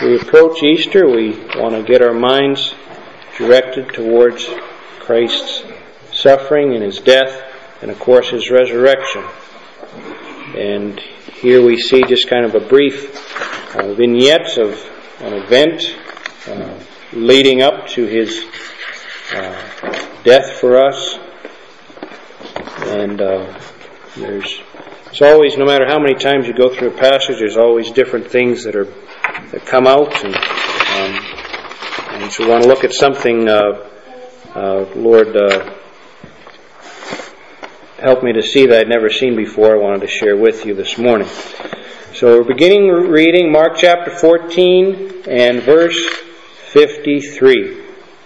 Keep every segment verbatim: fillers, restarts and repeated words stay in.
we approach Easter, we want to get our minds directed towards Christ's suffering and His death, and of course His resurrection. And here we see just kind of a brief uh, vignette of an event uh, leading up to His uh, death for us. And uh, there's it's always, no matter how many times you go through a passage, there's always different things that are that come out, and, um, and so we want to look at something. Uh, uh, Lord, uh, help me to see that I'd never seen before. I wanted to share with you this morning. So we're beginning reading Mark chapter fourteen and verse fifty-three.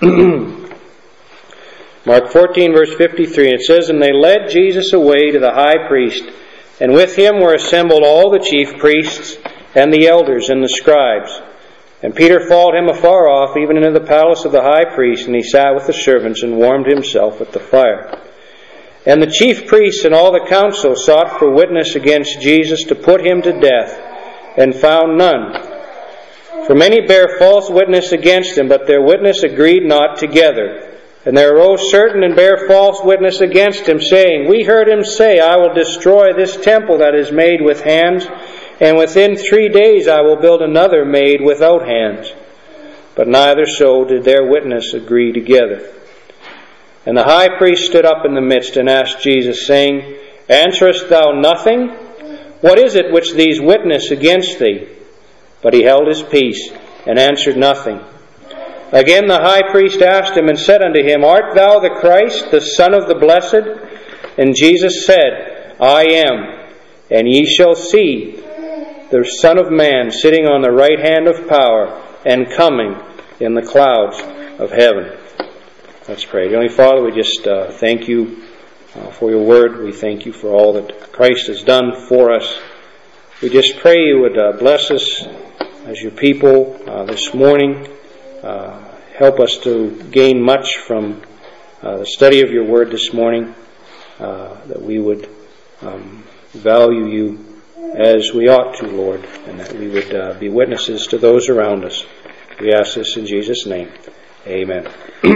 Mark fourteen, verse fifty-three, and it says, "And they led Jesus away to the high priest, and with him were assembled all the chief priests and the elders and the scribes. And Peter followed him afar off, even into the palace of the high priest, and he sat with the servants and warmed himself at the fire. And the chief priests and all the council sought for witness against Jesus to put him to death, and found none. For many bare false witness against him, but their witness agreed not together. And there arose certain and bare false witness against him, saying, We heard him say, I will destroy this temple that is made with hands, and within three days I will build another made without hands. But neither so did their witness agree together. And the high priest stood up in the midst and asked Jesus, saying, Answerest thou nothing? What is it which these witness against thee? But he held his peace, and answered nothing. Again the high priest asked him, and said unto him, Art thou the Christ, the Son of the Blessed? And Jesus said, I am. And ye shall see the Son of Man sitting on the right hand of power, and coming in the clouds of heaven." Let's pray. Heavenly Father, we just uh, thank you uh, for your word. We thank you for all that Christ has done for us. We just pray you would uh, bless us as your people uh, this morning. Uh, help us to gain much from uh, the study of your word this morning, uh, that we would um, value you as we ought to, Lord, and that we would uh, be witnesses to those around us. We ask this in Jesus' name. Amen.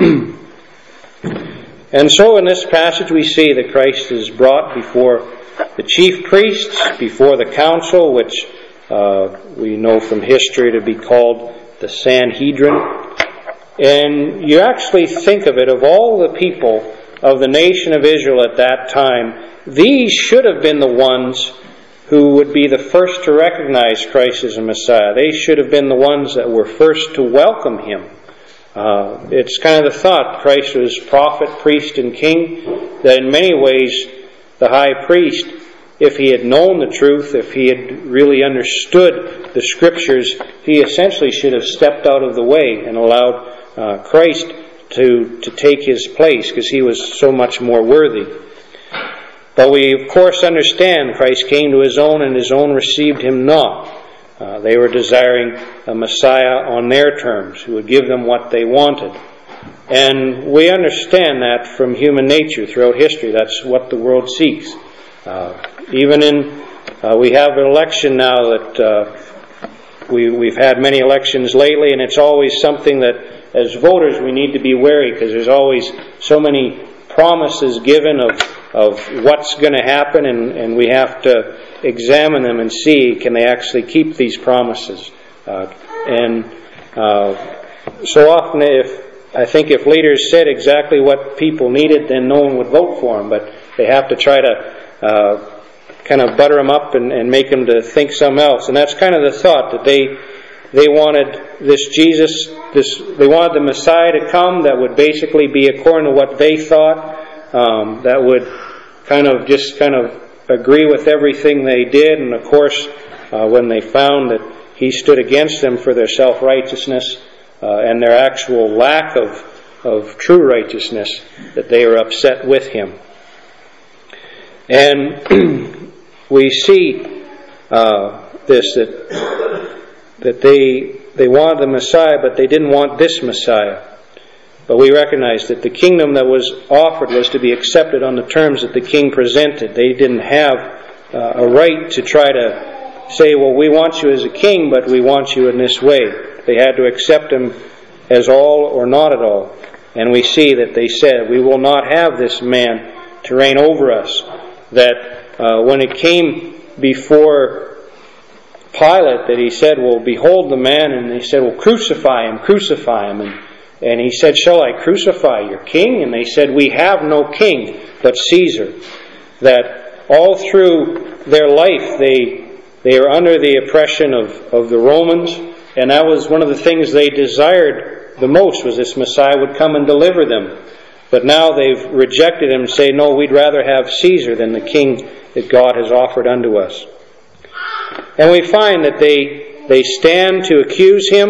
And so in this passage we see that Christ is brought before the chief priests, before the council, which uh, we know from history to be called the Sanhedrin. And you actually think of it, of all the people of the nation of Israel at that time, these should have been the ones who would be the first to recognize Christ as a Messiah. They should have been the ones that were first to welcome Him. Uh, it's kind of the thought, Christ was prophet, priest, and king, that in many ways the high priest, if he had known the truth, if he had really understood the Scriptures, he essentially should have stepped out of the way and allowed uh, Christ to, to take his place, because he was so much more worthy. But we, of course, understand Christ came to His own, and His own received Him not. Uh, they were desiring a Messiah on their terms, who would give them what they wanted. And we understand that from human nature throughout history. That's what the world seeks. Uh, even in, uh, we have an election now that uh, we, we've had many elections lately, and it's always something that, as voters, we need to be wary, because there's always so many promises given of, of what's going to happen, and, and we have to examine them and see, can they actually keep these promises? Uh, and uh, so often, if I think if leaders said exactly what people needed, then no one would vote for them. But they have to try to uh, kind of butter them up and, and make them to think something else. And that's kind of the thought, that they they wanted this Jesus, this they wanted the Messiah to come that would basically be according to what they thought, um, that would kind of just kind of agree with everything they did. And of course, uh, when they found that He stood against them for their self-righteousness uh, and their actual lack of of true righteousness, that they were upset with Him. And we see uh, this, that that they they wanted the Messiah, but they didn't want this Messiah. But we recognize that the kingdom that was offered was to be accepted on the terms that the king presented. They didn't have uh, a right to try to say, well, we want you as a king, but we want you in this way. They had to accept him as all or not at all. And we see that they said, we will not have this man to reign over us. That uh, when it came before Pilate, that he said, well, behold the man, and they said, well, crucify him, crucify him. And, and he said, shall I crucify your king? And they said, we have no king but Caesar. That all through their life they they are under the oppression of, of the Romans, and that was one of the things they desired the most, was this Messiah would come and deliver them. But now they've rejected him and say, no, we'd rather have Caesar than the king that God has offered unto us. And we find that they they stand to accuse him,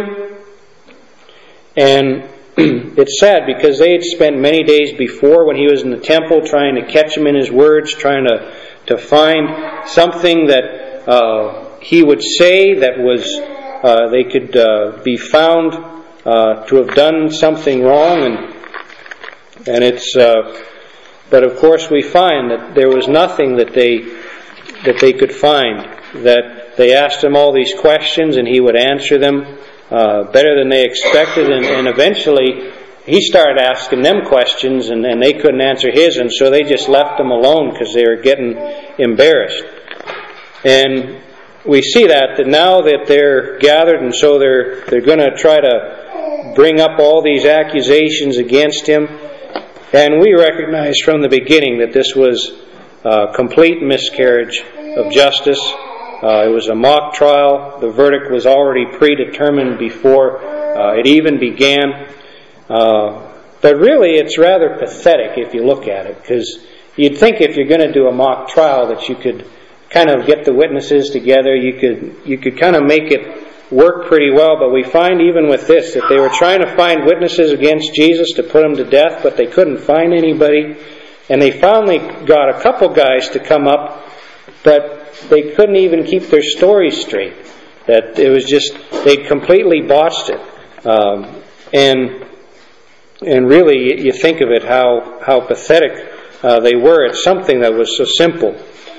and it's sad because they had spent many days before when he was in the temple trying to catch him in his words, trying to, to find something that uh, he would say that was uh, they could uh, be found uh, to have done something wrong, and and it's uh, but of course we find that there was nothing that they that they could find. That they asked him all these questions and he would answer them Uh, better than they expected, and, and eventually he started asking them questions, and, and they couldn't answer his, and so they just left him alone because they were getting embarrassed. And we see that that now that they're gathered, and so they're they're going to try to bring up all these accusations against him, and we recognize from the beginning that this was a complete miscarriage of justice. Uh, it was a mock trial. The verdict was already predetermined before uh, it even began. Uh, but really, it's rather pathetic if you look at it, because you'd think if you're going to do a mock trial that you could kind of get the witnesses together, you could you could kind of make it work pretty well. But we find even with this that they were trying to find witnesses against Jesus to put him to death, but they couldn't find anybody. And they finally got a couple guys to come up, but they couldn't even keep their stories straight. That it was just, they'd completely botched it. Um, and and really, you think of it, how, how pathetic uh, they were at something that was so simple.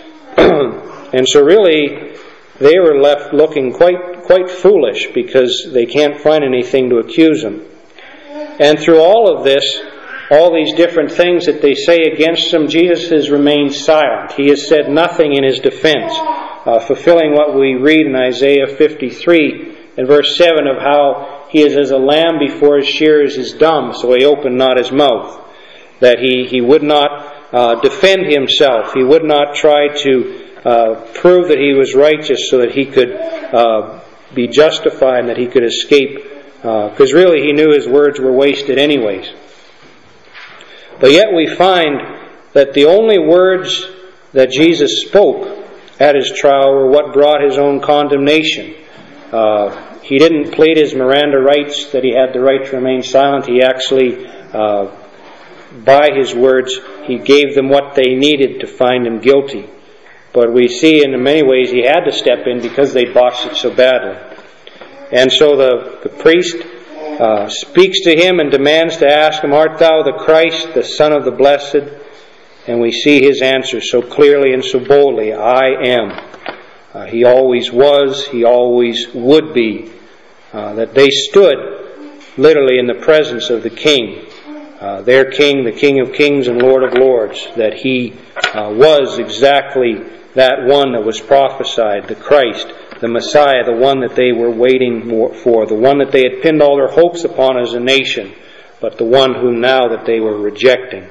And so really, they were left looking quite quite foolish because they can't find anything to accuse them. And through all of this, all these different things that they say against him, Jesus has remained silent. He has said nothing in his defense, uh, fulfilling what we read in Isaiah fifty-three and verse seven of how he is as a lamb before his shearers is dumb, so he opened not his mouth. That he, he would not uh, defend himself. He would not try to uh, prove that he was righteous so that he could uh, be justified and that he could escape. Because uh, really he knew his words were wasted anyways. But yet we find that the only words that Jesus spoke at his trial were what brought his own condemnation. Uh, he didn't plead his Miranda rights, that he had the right to remain silent. He actually, uh, by his words, he gave them what they needed to find him guilty. But we see in many ways he had to step in because they botched it so badly. And so the, the priest Uh, speaks to him and demands to ask him, art thou the Christ, the Son of the Blessed? And we see his answer so clearly and so boldly, I am. Uh, he always was, he always would be. Uh, that they stood literally in the presence of the King, uh, their King, the King of Kings and Lord of Lords, that he uh, was exactly that one that was prophesied, the Christ, the Messiah, the one that they were waiting for, the one that they had pinned all their hopes upon as a nation, but the one whom now that they were rejecting.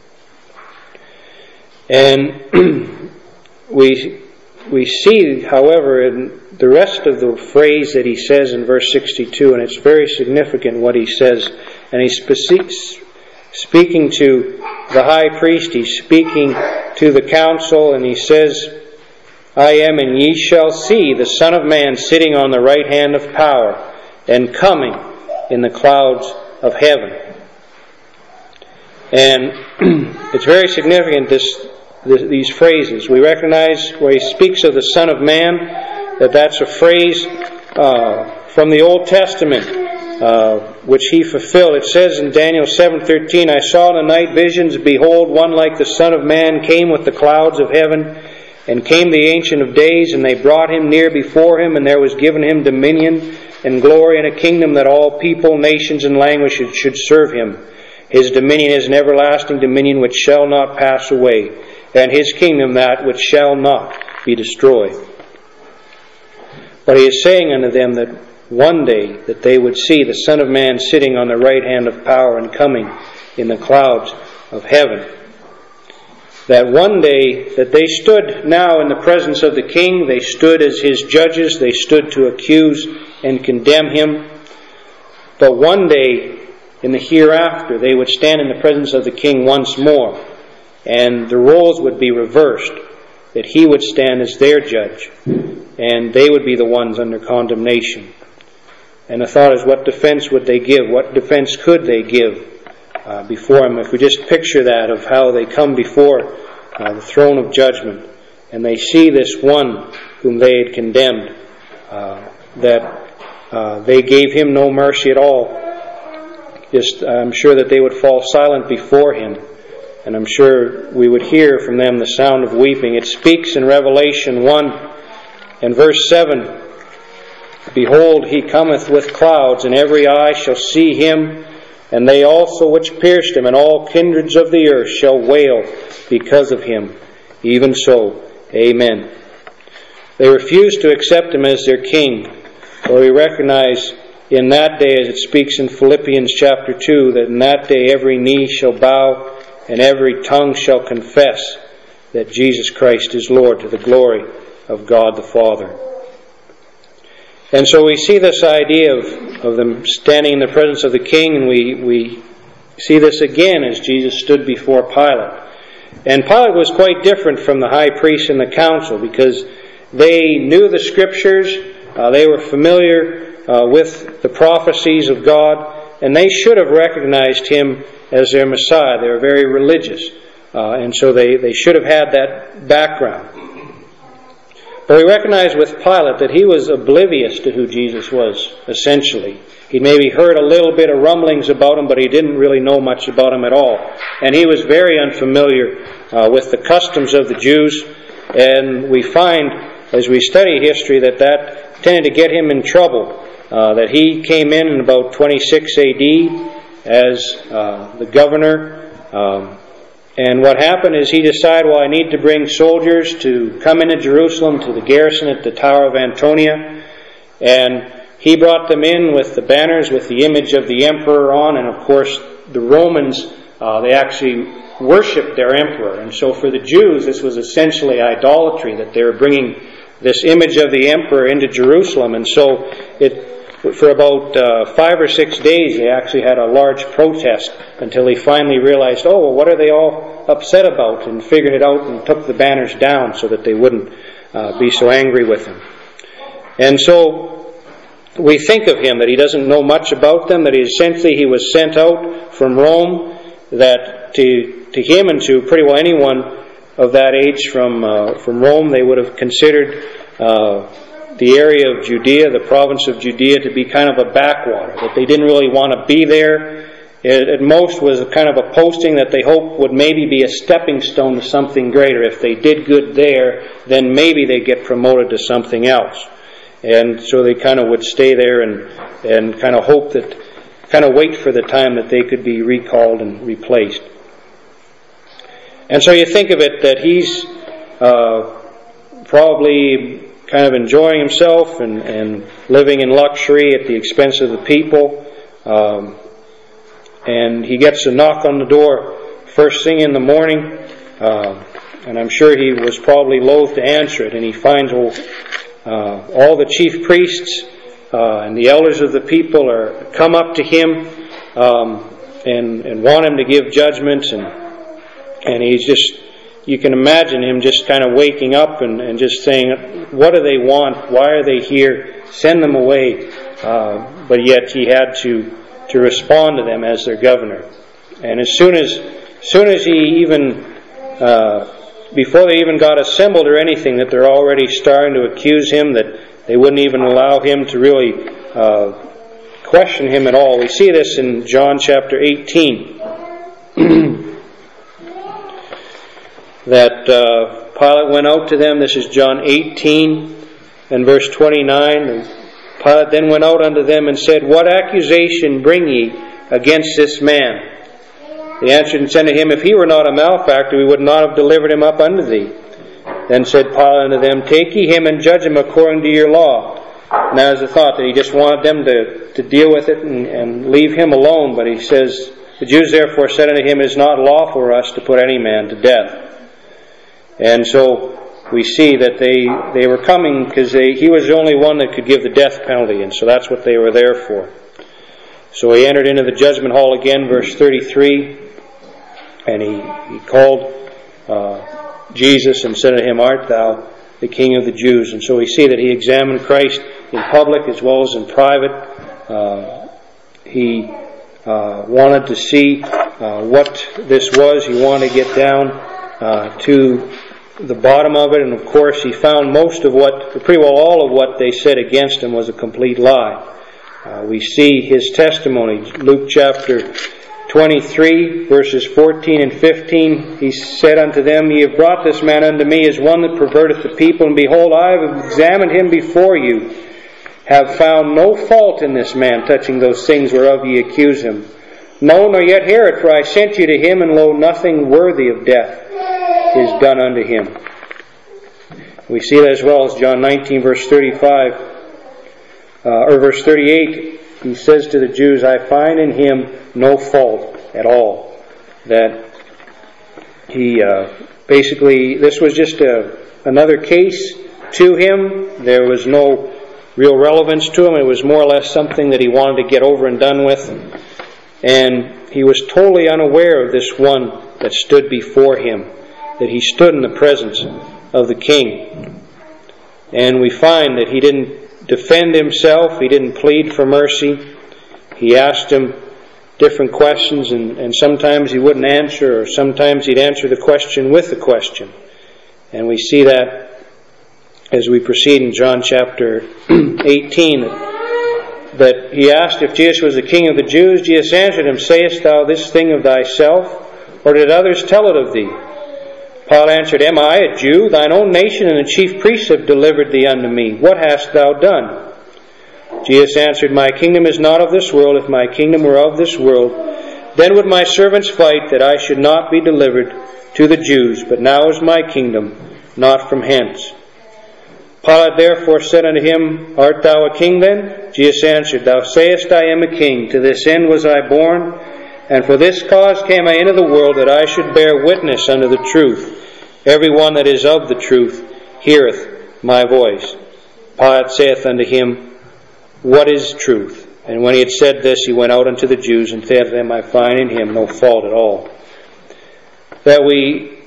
And we we see, however, in the rest of the phrase that he says in verse sixty-two, and it's very significant what he says, and he's spe- speaking to the high priest, he's speaking to the council, and he says, I am, and ye shall see the Son of Man sitting on the right hand of power, and coming in the clouds of heaven. And it's very significant, this, this these phrases. We recognize where he speaks of the Son of Man, that that's a phrase uh, from the Old Testament, uh, which he fulfilled. It says in Daniel seven thirteen, I saw in the night visions, behold, one like the Son of Man came with the clouds of heaven. And came the Ancient of Days, and they brought him near before him, and there was given him dominion and glory and a kingdom that all people, nations, and languages should serve him. His dominion is an everlasting dominion which shall not pass away, and his kingdom that which shall not be destroyed. But he is saying unto them that one day that they would see the Son of Man sitting on the right hand of power and coming in the clouds of heaven. That one day that they stood now in the presence of the King, they stood as his judges, they stood to accuse and condemn him. But one day in the hereafter they would stand in the presence of the King once more, and the roles would be reversed, that he would stand as their judge, and they would be the ones under condemnation. And the thought is, what defense would they give? What defense could they give uh, before him? If we just picture that, of how they come before uh, the throne of judgment, and they see this one whom they had condemned, uh, that uh, they gave him no mercy at all. Just, I'm sure that they would fall silent before him, and I'm sure we would hear from them the sound of weeping. It speaks in Revelation one and verse seven, Behold, he cometh with clouds, and every eye shall see him, and they also which pierced him, and all kindreds of the earth shall wail because of him. Even so, Amen. They refused to accept him as their king, for we recognize in that day, as it speaks in Philippians chapter two, that in that day every knee shall bow, and every tongue shall confess that Jesus Christ is Lord, to the glory of God the Father. And so we see this idea of, of them standing in the presence of the King, and we, we see this again as Jesus stood before Pilate. And Pilate was quite different from the high priest and the council, because they knew the Scriptures, uh, they were familiar uh, with the prophecies of God, and they should have recognized him as their Messiah. They were very religious, uh, and so they, they should have had that background. But we recognize with Pilate that he was oblivious to who Jesus was, essentially. He maybe heard a little bit of rumblings about him, but he didn't really know much about him at all. And he was very unfamiliar uh, with the customs of the Jews. And we find, as we study history, that that tended to get him in trouble. Uh, that he came in in about twenty-six A D as uh, the governor. Um, And what happened is he decided, well, I need to bring soldiers to come into Jerusalem to the garrison at the Tower of Antonia. And he brought them in with the banners with the image of the emperor on. And of course, the Romans, uh, they actually worshipped their emperor. And so for the Jews, this was essentially idolatry, that they were bringing this image of the emperor into Jerusalem. And so it for about uh, five or six days, they actually had a large protest until they finally realized, oh, well, what are they all upset about? And figured it out and took the banners down so that they wouldn't uh, be so angry with him. And so we think of him that he doesn't know much about them, that he essentially he was sent out from Rome, that to to him and to pretty well anyone of that age from uh, from Rome, they would have considered uh, the area of Judea, the province of Judea, to be kind of a backwater, that they didn't really want to be there. It, at most was a kind of a posting that they hoped would maybe be a stepping stone to something greater. If they did good there, then maybe they'd get promoted to something else. And so they kind of would stay there and, and kind of hope that, kind of wait for the time that they could be recalled and replaced. And so you think of it that he's uh, probably kind of enjoying himself and, and living in luxury at the expense of the people. Um, and he gets a knock on the door first thing in the morning, uh, and I'm sure he was probably loath to answer it. And he finds well, uh, all the chief priests uh, and the elders of the people are come up to him um, and, and want him to give judgment, and and he's just. You can imagine him just kind of waking up and, and just saying, what do they want? Why are they here? Send them away. Uh, but yet he had to, to respond to them as their governor. And as soon as, soon as he even, uh, before they even got assembled or anything, that they're already starting to accuse him, that they wouldn't even allow him to really uh, question him at all. We see this in John chapter eighteen. That uh, Pilate went out to them. This is John eighteen and verse twenty-nine. And Pilate then went out unto them and said, What accusation bring ye against this man? They answered and said to him, If he were not a malefactor, we would not have delivered him up unto thee. Then said Pilate unto them, Take ye him and judge him according to your law. And that was the thought, that he just wanted them to, to deal with it and, and leave him alone. But he says, The Jews therefore said unto him, It is not lawful for us to put any man to death. And so we see that they, they were coming because he was the only one that could give the death penalty. And so that's what they were there for. So he entered into the judgment hall again, verse thirty-three. And he, he called uh, Jesus and said to him, Art thou the King of the Jews? And so we see that he examined Christ in public as well as in private. Uh, he uh, wanted to see uh, what this was. He wanted to get down uh, to the bottom of it. And of course he found most of what, pretty well all of what they said against him was a complete lie. Uh, we see his testimony. Luke chapter twenty-three, verses fourteen and fifteen, he said unto them, Ye have brought this man unto me as one that perverteth the people, and behold, I have examined him before you, have found no fault in this man touching those things whereof ye accuse him. No, nor yet hear it, for I sent you to him, and lo, nothing worthy of death is done unto him. We see that as well as John nineteen, verse thirty-five, uh, or verse thirty-eight. He says to the Jews, I find in him no fault at all. That he uh, basically, this was just a, another case to him. There was no real relevance to him. It was more or less something that he wanted to get over and done with. And he was totally unaware of this one that stood before him, that he stood in the presence of the king. And we find that he didn't defend himself. He didn't plead for mercy. He asked him different questions, and, and sometimes he wouldn't answer, or sometimes he'd answer the question with the question. And we see that as we proceed in John chapter eighteen, that, that he asked if Jesus was the King of the Jews. Jesus answered him, Sayest thou this thing of thyself, or did others tell it of thee? Pilate answered, Am I a Jew? Thine own nation and the chief priests have delivered thee unto me. What hast thou done? Jesus answered, My kingdom is not of this world. If my kingdom were of this world, then would my servants fight that I should not be delivered to the Jews. But now is my kingdom not from hence. Pilate therefore said unto him, Art thou a king then? Jesus answered, Thou sayest I am a king. To this end was I born, and for this cause came I into the world, that I should bear witness unto the truth. Every one that is of the truth heareth my voice. Pilate saith unto him, What is truth? And when he had said this, he went out unto the Jews, and said to them, I find in him no fault at all. That we,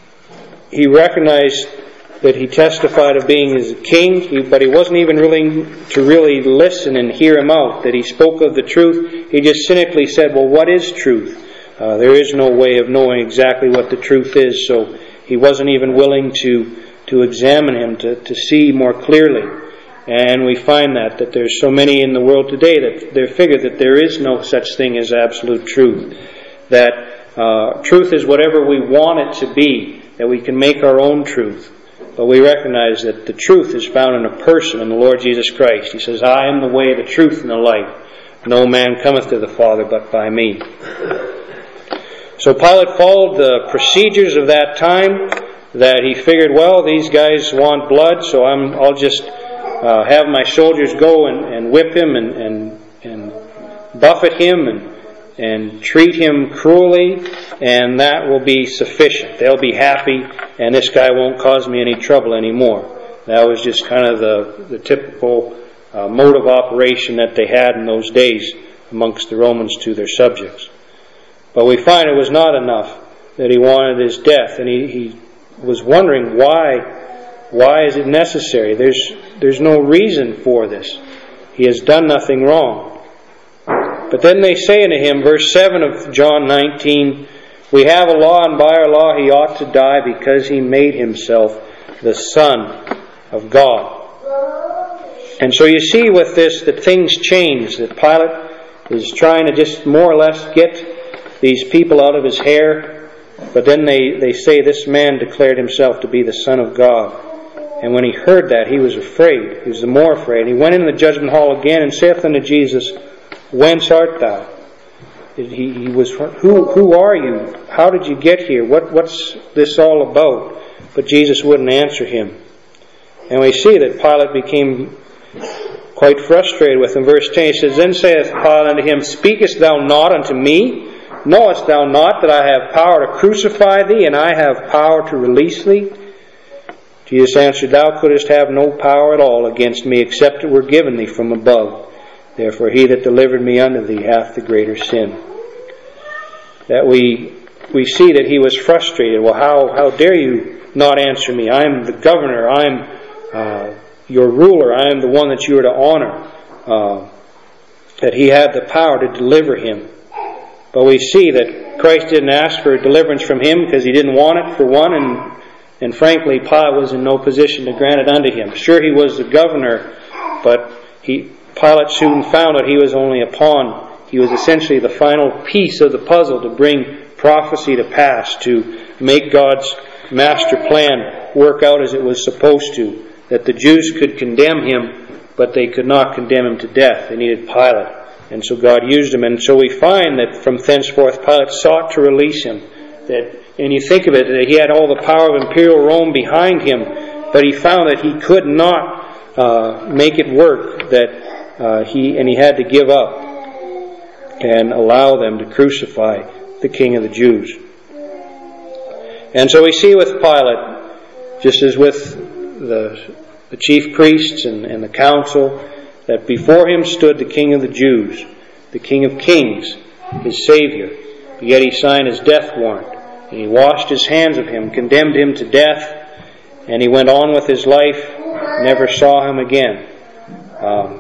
he recognized that he testified of being as a king, but he wasn't even willing to really listen and hear him out. That he spoke of the truth. He just cynically said, well, what is truth? Uh, there is no way of knowing exactly what the truth is, so he wasn't even willing to, to examine him, to, to see more clearly. And we find that, that there's so many in the world today that they figure that there is no such thing as absolute truth. That uh, truth is whatever we want it to be, that we can make our own truth. But we recognize that the truth is found in a person, in the Lord Jesus Christ. He says, I am the way, the truth, and the life. No man cometh to the Father but by me. So Pilate followed the procedures of that time, that he figured, well, these guys want blood, so I'm, I'll just uh, have my soldiers go and, and whip him and, and, and buffet him and, and treat him cruelly, and that will be sufficient. They'll be happy, and this guy won't cause me any trouble anymore. That was just kind of the, the typical uh, mode of operation that they had in those days amongst the Romans to their subjects. But we find it was not enough, that he wanted his death, and he, he was wondering why why is it necessary? There's there's no reason for this. He has done nothing wrong. But then they say unto him, verse seven of John nineteen, we have a law, and by our law he ought to die, because he made himself the Son of God. And so you see with this that things change, that Pilate is trying to just more or less get these people out of his hair. But then they, they say this man declared himself to be the Son of God. And when he heard that, he was afraid. He was the more afraid. He went into the judgment hall again and saith unto Jesus, Whence art thou? He, he was, who, who are you? How did you get here? What, what's this all about? But Jesus wouldn't answer him. And we see that Pilate became quite frustrated with him. Verse ten, he says, Then saith Pilate unto him, Speakest thou not unto me? Knowest thou not that I have power to crucify thee, and I have power to release thee? Jesus answered, Thou couldst have no power at all against me, except it were given thee from above. Therefore he that delivered me unto thee hath the greater sin. That we we see that he was frustrated. Well, how, how dare you not answer me? I am the governor. I am uh, your ruler. I am the one that you are to honor. Uh, that he had the power to deliver him. But we see that Christ didn't ask for deliverance from him because he didn't want it, for one, and and frankly, Pilate was in no position to grant it unto him. Sure, he was the governor, but he Pilate soon found that he was only a pawn. He was essentially the final piece of the puzzle to bring prophecy to pass, to make God's master plan work out as it was supposed to. That the Jews could condemn him, but they could not condemn him to death. They needed Pilate. And so God used him. And so we find that from thenceforth Pilate sought to release him. That, and you think of it, that he had all the power of imperial Rome behind him, but he found that he could not uh, make it work. That uh, he and he had to give up and allow them to crucify the King of the Jews. And so we see with Pilate, just as with the, the chief priests and, and the council, that before him stood the King of the Jews, the King of Kings, his Savior. But yet he signed his death warrant, and he washed his hands of him, condemned him to death, and he went on with his life, never saw him again. Um,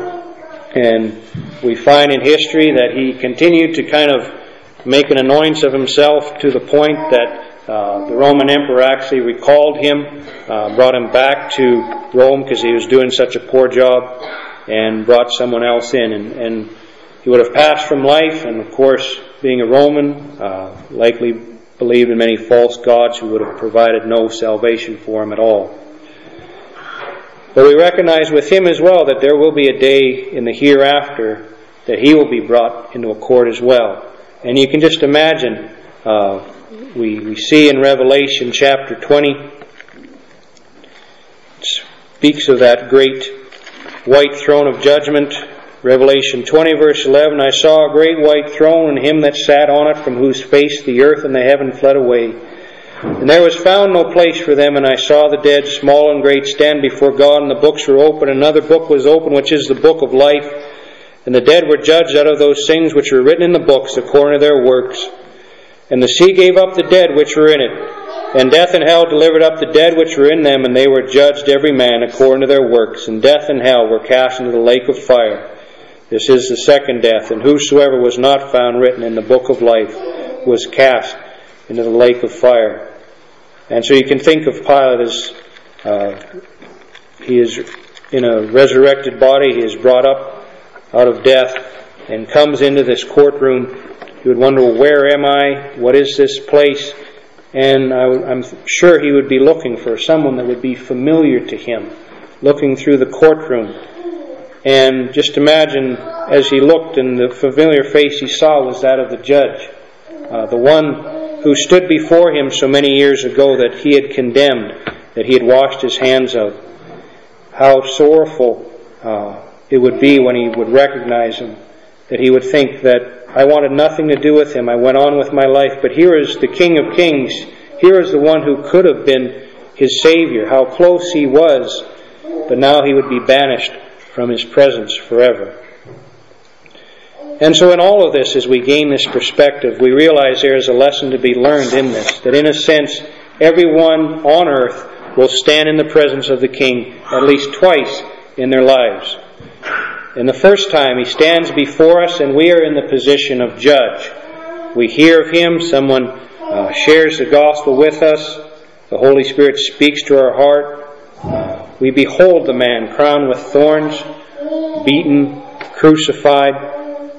and we find in history that he continued to kind of make an annoyance of himself to the point that uh, the Roman emperor actually recalled him, uh, brought him back to Rome because he was doing such a poor job, and brought someone else in. And, and he would have passed from life, and of course, being a Roman, uh, likely believed in many false gods who would have provided no salvation for him at all. But we recognize with him as well that there will be a day in the hereafter that he will be brought into a court as well. And you can just imagine, uh, we, we see in Revelation chapter twenty, it speaks of that great white throne of judgment. Revelation twenty verse eleven, I saw a great white throne and him that sat on it, from whose face the earth and the heaven fled away. And there was found no place for them, and I saw the dead, small and great, stand before God, and the books were open. Another book was open, which is the book of life. And the dead were judged out of those things which were written in the books, according to their works. And the sea gave up the dead which were in it. And death and hell delivered up the dead which were in them, and they were judged every man according to their works. And death and hell were cast into the lake of fire. This is the second death. And whosoever was not found written in the book of life was cast into the lake of fire. And so you can think of Pilate as uh, he is in a resurrected body. He is brought up out of death and comes into this courtroom. You would wonder, well, where am I? What is this place? And I, I'm sure he would be looking for someone that would be familiar to him, looking through the courtroom. And just imagine, as he looked, and the familiar face he saw was that of the judge, uh, the one who stood before him so many years ago that he had condemned, that he had washed his hands of. How sorrowful uh, it would be when he would recognize him, that he would think that I wanted nothing to do with him, I went on with my life, but here is the King of Kings, here is the one who could have been his Savior, how close he was, but now he would be banished from his presence forever. And so in all of this, as we gain this perspective, we realize there is a lesson to be learned in this, that in a sense, everyone on earth will stand in the presence of the King at least twice in their lives. And the first time, he stands before us and we are in the position of judge. We hear of him, someone uh, shares the gospel with us, the Holy Spirit speaks to our heart. Uh, we behold the man crowned with thorns, beaten, crucified.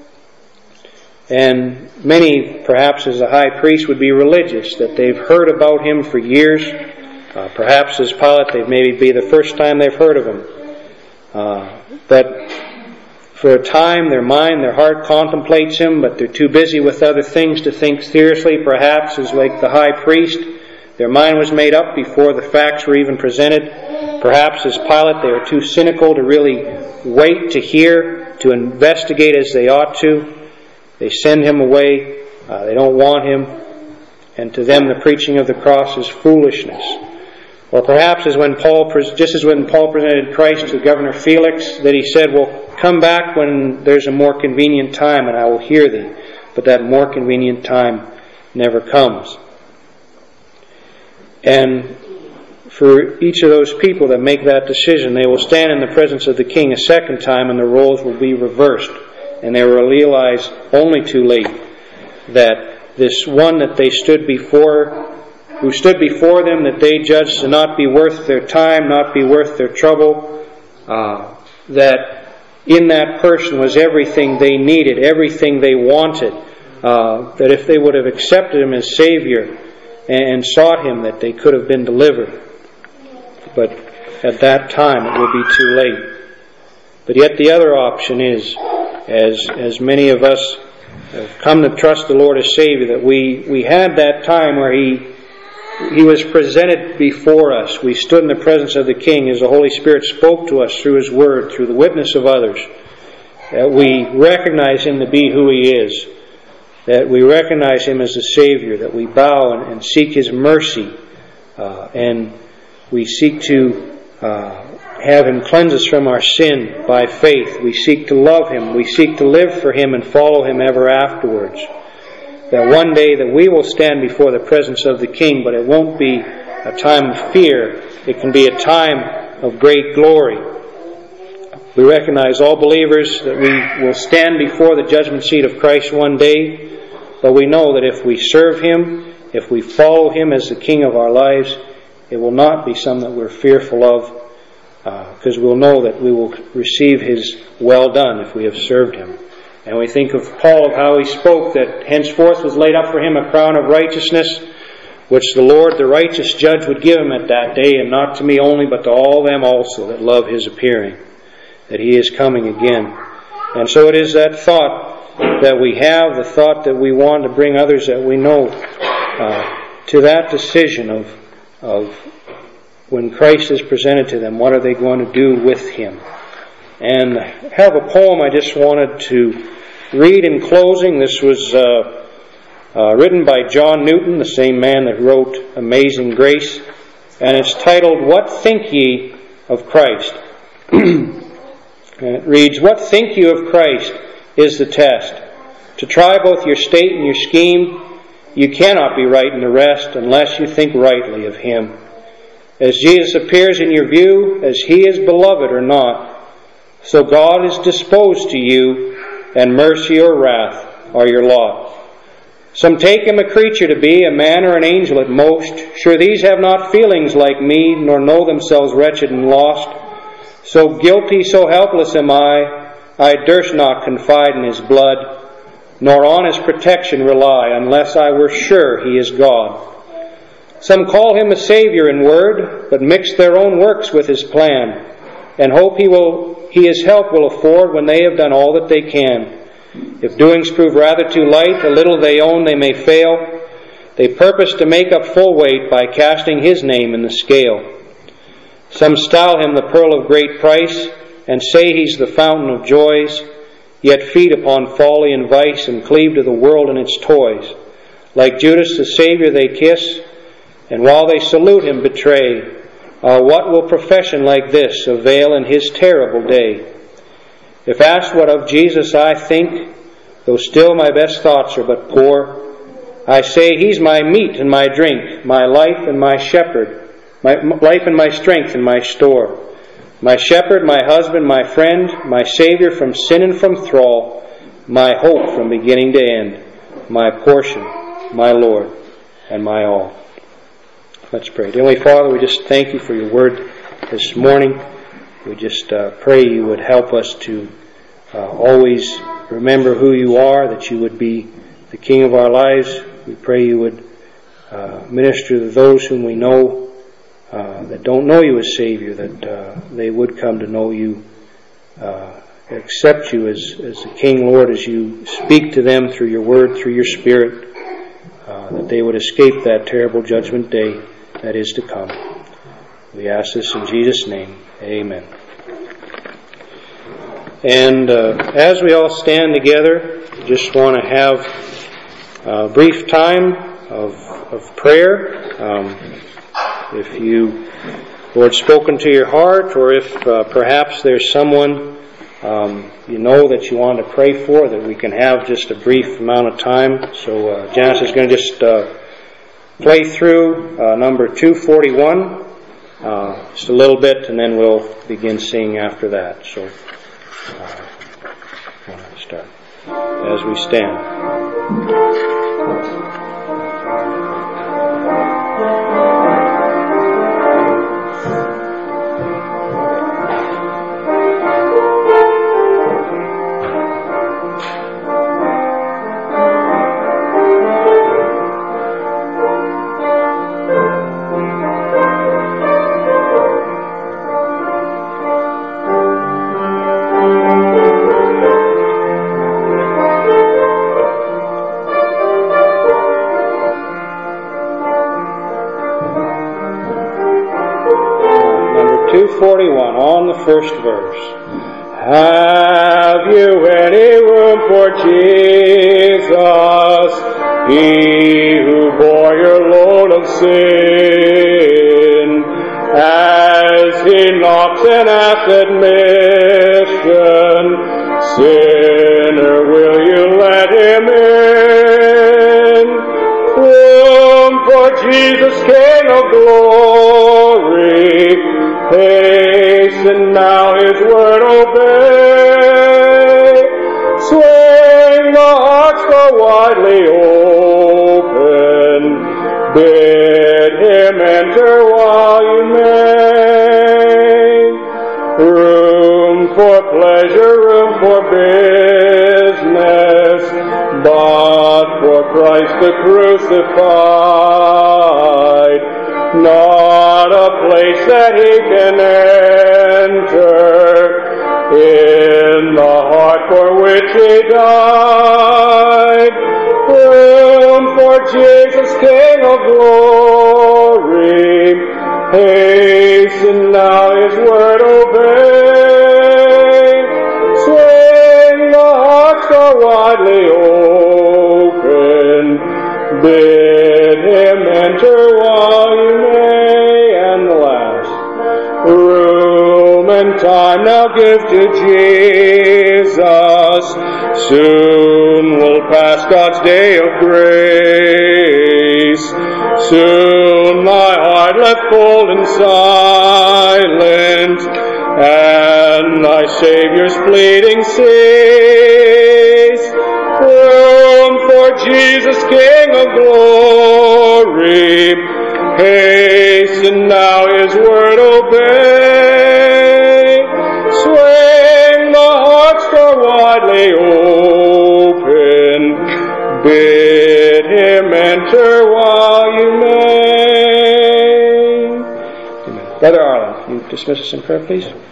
And many, perhaps as a high priest, would be religious, that they've heard about him for years. Uh, perhaps as Pilate, they maybe be the first time they've heard of him. Uh, but for a time, their mind, their heart contemplates him, but they're too busy with other things to think seriously. Perhaps as like the high priest, their mind was made up before the facts were even presented. Perhaps as Pilate, they were too cynical to really wait to hear, to investigate as they ought to. They send him away. Uh, they don't want him. And to them, the preaching of the cross is foolishness. Or perhaps as when Paul, just as when Paul presented Christ to Governor Felix, that he said, well, come back when there's a more convenient time and I will hear thee. But that more convenient time never comes. And for each of those people that make that decision, they will stand in the presence of the King a second time and the roles will be reversed. And they will realize only too late that this one that they stood before, who stood before them, that they judged to not be worth their time, not be worth their trouble, uh, that in that person was everything they needed, everything they wanted, uh, that if they would have accepted him as Savior and sought him, that they could have been delivered. But at that time it will be too late. But yet the other option is, as as many of us have come to trust the Lord as Savior, that we, we had that time where He He was presented before us. We stood in the presence of the King as the Holy Spirit spoke to us through His Word, through the witness of others. That we recognize Him to be who He is. That we recognize Him as the Savior. That we bow and, and seek His mercy. Uh, and we seek to uh, have Him cleanse us from our sin by faith. We seek to love Him. We seek to live for Him and follow Him ever afterwards. That one day that we will stand before the presence of the King, but it won't be a time of fear. It can be a time of great glory. We recognize, all believers, that we will stand before the judgment seat of Christ one day, but we know that if we serve Him, if we follow Him as the King of our lives, it will not be something that we're fearful of, because uh, we'll know that we will receive His well done if we have served Him. And we think of Paul, of how he spoke that henceforth was laid up for him a crown of righteousness, which the Lord, the righteous judge, would give him at that day, and not to me only, but to all them also that love His appearing, that He is coming again. And so it is that thought that we have, the thought that we want to bring others that we know uh, to that decision of, of when Christ is presented to them, what are they going to do with Him? And I have a poem I just wanted to read in closing. This was uh, uh, written by John Newton, the same man that wrote Amazing Grace. And it's titled, What Think Ye of Christ? And it reads, What think you of Christ is the test. To try both your state and your scheme, you cannot be right in the rest unless you think rightly of Him. As Jesus appears in your view, as He is beloved or not, so God is disposed to you, and mercy or wrath are your lot. Some take Him a creature to be, a man or an angel at most. Sure these have not feelings like me, nor know themselves wretched and lost. So guilty, so helpless am I, I durst not confide in His blood, nor on His protection rely, unless I were sure He is God. Some call Him a Savior in word, but mix their own works with His plan, and hope He will He His help will afford when they have done all that they can. If doings prove rather too light, a little they own they may fail. They purpose to make up full weight by casting His name in the scale. Some style Him the pearl of great price, and say He's the fountain of joys, yet feed upon folly and vice, and cleave to the world and its toys. Like Judas the Savior they kiss, and while they salute Him betray. Uh, what will profession like this avail in His terrible day? If asked what of Jesus I think, though still my best thoughts are but poor, I say He's my meat and my drink, my life and my shepherd, my life and my strength and my store, my shepherd, my husband, my friend, my Savior from sin and from thrall, my hope from beginning to end, my portion, my Lord, and my all. Let's pray. Dear Heavenly Father, we just thank You for Your word this morning. We just uh, pray You would help us to uh, always remember who You are, that You would be the King of our lives. We pray You would uh, minister to those whom we know uh, that don't know you as Savior, that uh, they would come to know you, uh, accept you as, as the King, Lord, as you speak to them through your word, through your Spirit, uh, that they would escape that terrible judgment day that is to come. We ask this in Jesus' name. Amen. And uh, as we all stand together, I just want to have a brief time of, of prayer. Um, if you, Lord, spoken to your heart, or if uh, perhaps there's someone um, you know that you want to pray for, that we can have just a brief amount of time. So uh, Janice is going to just uh, play through uh, number two forty-one, uh, just a little bit, and then we'll begin singing after that. So uh, I'll start as we stand. two forty-one, on the first verse. Have you any room for Jesus, He who bore your load of sin? As He knocks and asks admission, sinner, will you let Him in? Room for Jesus, King of glory, hasten now His word obey. Swing the hearts so widely open, bid Him enter while you may. Room for pleasure, room for business, but for Christ the crucified, not a place that He can enter in the heart for which He died. Room for Jesus, King of glory, hasten now His word obey. Swing the hearts so widely open, bid Him enter while you may. And the last. Room and time now give to Jesus. Soon will pass God's day of grace. Soon my heart left cold and silent, and thy Savior's pleading cease. Room for Jesus, King of glory, hasten now His word obey. Swing the hearts so widely open, bid Him enter while you may. Amen. Brother Arlen, you dismiss us in prayer, please.